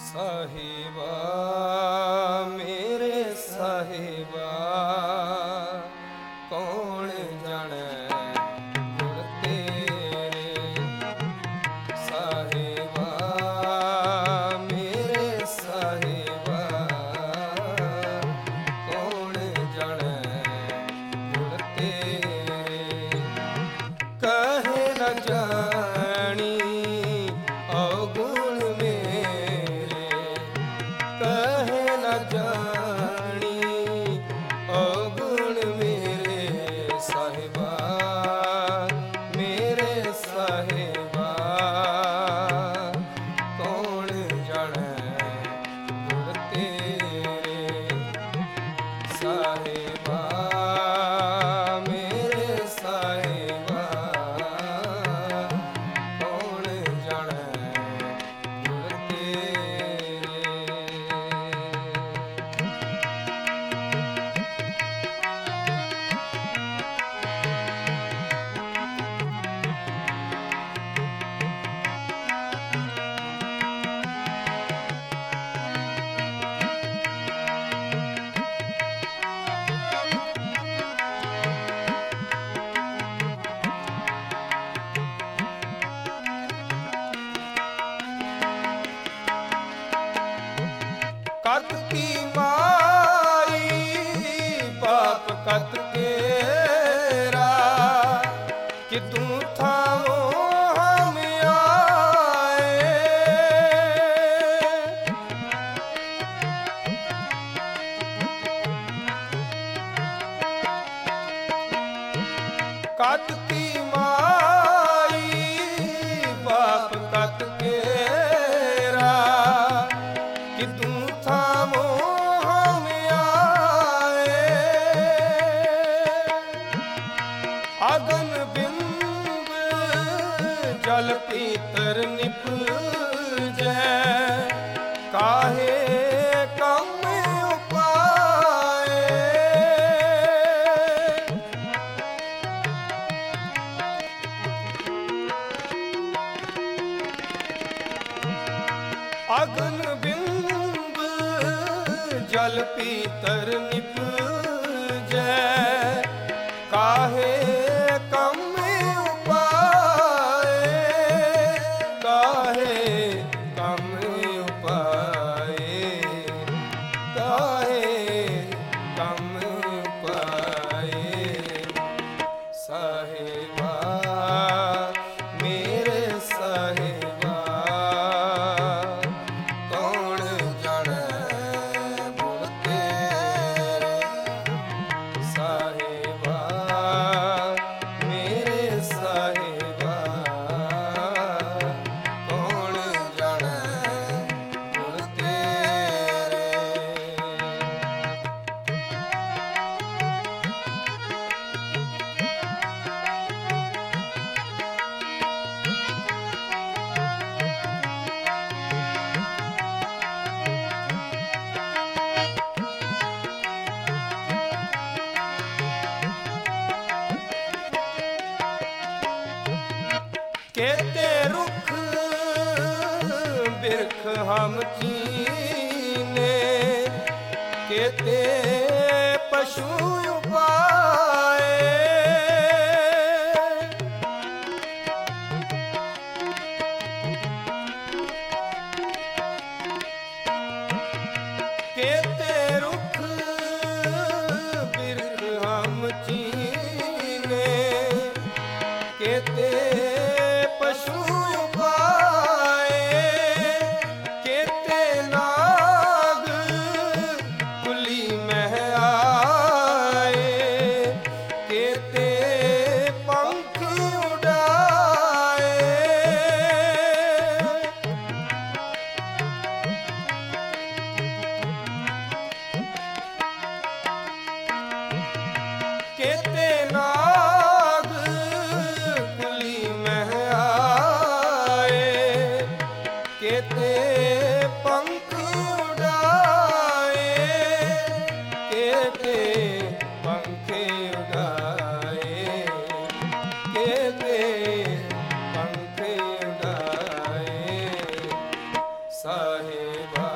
साहिबा मेरे साहिबा कौन जाने गुण तेरे। साहिबा मेरे साहिबा कौन जाने गुण तेरे। कहे न जानी अवगुण मेरे, कहे न जानी अवगुण मेरे। साहिबा मेरे साहिबा कौन जाने गुण तेरे। साहिबा मेरे साहिबा कौन जाने गुण तेरे। कत की माई पाप कत केरा, कि तू था वो हम आए। कत की माई पाप कत केरा, कि तू था वो हम आए। अगन बिंब जल पीतर निपजे, काहे कम उपाए। अगन बिंब जल पीतर निपजे, काहे कम उपाए। काहे कम उपाए, काहे कम उपाए। साहिबा मेरे साहिबा कौन जाने गुण तेरे। साहिबा मेरे साहिबा कौन जाने गुण तेरे। केते रुख बिरख हम कीने, केते पशु उपाए। केते रुख बिरख हम कीने, केते पशु उपाए। केते नाग कुली में आए, केते पंख उड़ाए। केते नाग कुली में आए, केते पंख उड़ाए। केते पंख उड़ाए, केते पंख उड़ाए। साहिबा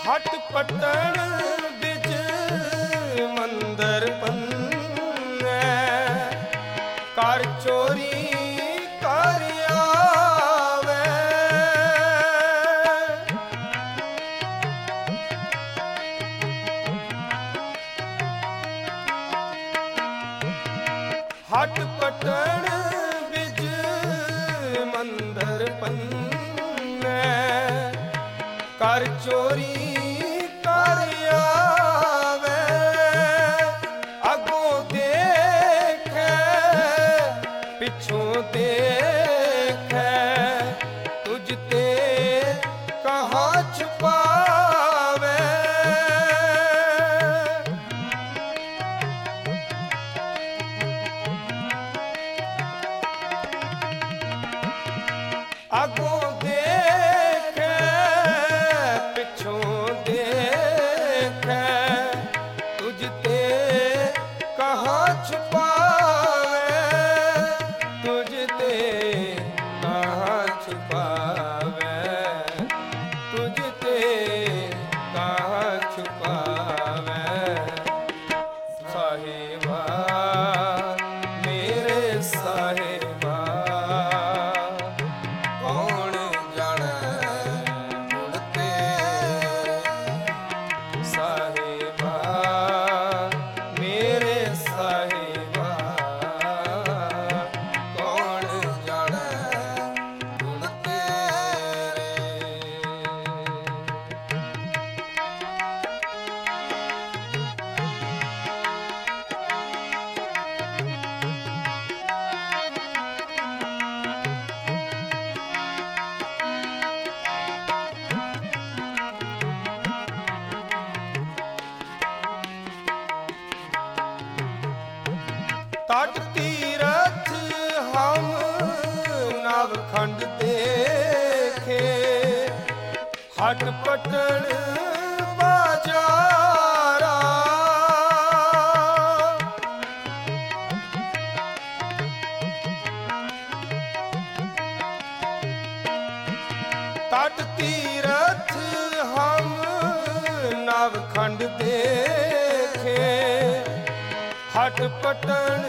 ਹਟ ਪਟਣ ਬਿਜ ਮੰਦਰ ਪੰਨੈ, ਕਰ ਚੋਰੀ ਕਰ ਆਵੇ। ਹਟ ਪਟਣ ਬਿਜ ਮੰਦਰ ਪੰਨੈ, ਕਰ ਚੋਰੀ ਕਰ ਆਵੇ। ਅੱਗੋਂ ਦੇਖੈ ਪਿੱਛੋਂ ਦੇਖੈ, ਤੁਝ ਤੇ ਕਹਾਂ ਛੁਪਾਵੇ। ਅੱਗੋਂ ਦੇਖੈ ਪਿੱਛੋਂ ਦੇਖੈ, ਤੁਝ ਤੇ ਕਹਾਂ ਛੁਪਾਵੇ। ਤੁਝ ਤੇ ਕਹਾਂ ਛੁਪਾਵੇ, ਤੁਝ ਤੇ ਕਹਾਂ ਛੁਪਾਵੇ। ਸਾਹਿਬਾ ਮੇਰੇ ਸਾਹਿਬਾ, ਕੌਣ ਜਾਣੈ ਗੁਣ ਤੇਰੇ। ਸਾਹਿਬਾ ਮੇਰੇ ਸਾਹਿਬਾ, ਕੌਣ ਜਾਣੈ ਗੁਣ ਤੇਰੇ। ਤਟ ਤੀਰਥ ਹਮ ਨਵਖੰਡ ਦੇਖੇ, ਹਟ ਪਟਣ ਬਾਜਾਰਾ। ਤਟ ਤੀਰਥ ਹਮ ਨਵਖੰਡ ਦੇਖੇ, ਹਟ ਪਟਣ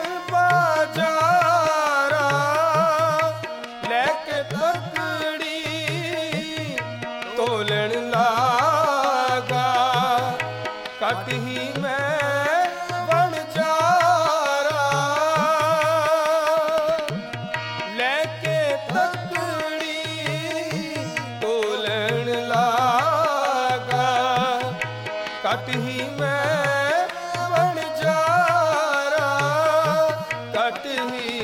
ਬਾਜਾਰਾ। ਲੈ ਕੇ ਤਕੜੀ ਤੋਲਣ ਲਾਗਾ, ਘਟ ਹੀ ਮੈਂ ਬਣ ਜਾਰਾ। ਲੈ ਕੇ ਤਕੜੀ ਤੋਲਣ ਲਾਗਾ, ਘਟ ਹੀ ਮੈਂ ਬਣ ਜਾਰਾ। ਘਟ ਹੀ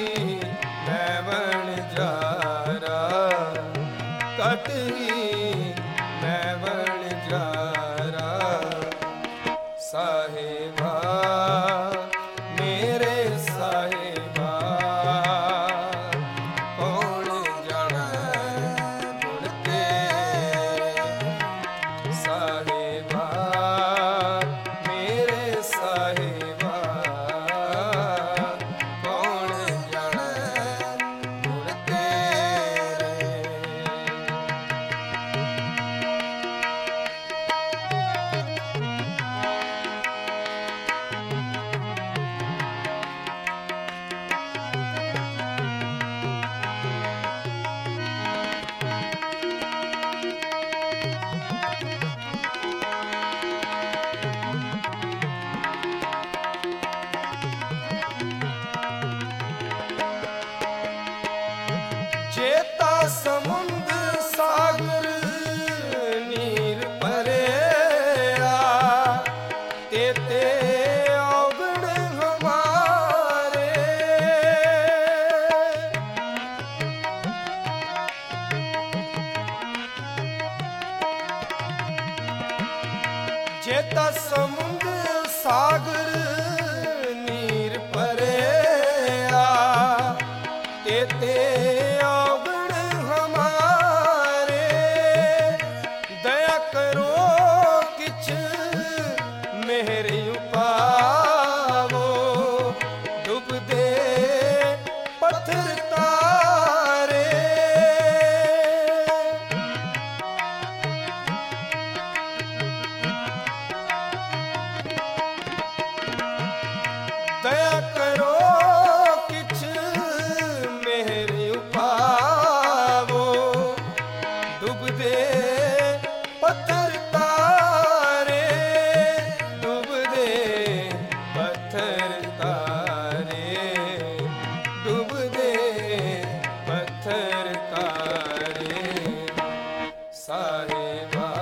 ਤਾਰੇ ਡੁੱਬਦੇ ਪੱਥਰ ਤਾਰੇ ਸਾਹਿਬਾ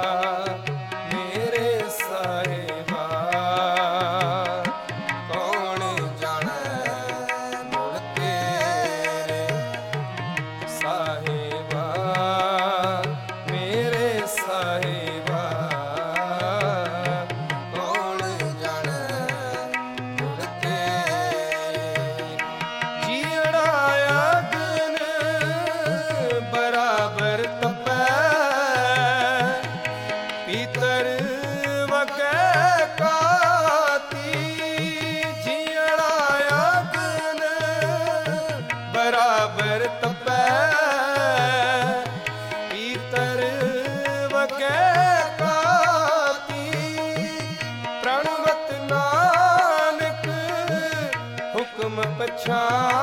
ਮੇਰੇ ਸਾਹਿਬਾ ਕੌਣ ਜਾਣੈ ਮੁੜ ਤੇਰੇ ਸਾਹਿਬਾ ਮੇਰੇ ਸਾਹਿਬਾ ਕੌਣ ਜਾਣੈ ਮੁੜ ਤੇਰੇ ਜੀਣਾ ਅਗਨ ਬਰਾਬਰ ਤਪੈ ਪੀਤਰ ਵਗੈ ਕਾਤੀ ਜੀਣਾ ਅਗਨ ਬਰਾਬਰ ਤਪੈ ਪੀਤਰ ਵਗੈ ਕਾਤੀ ਪ੍ਰਣਵਤ ਨਾਨਕ ਹੁਕਮ ਪਛਾਨੈ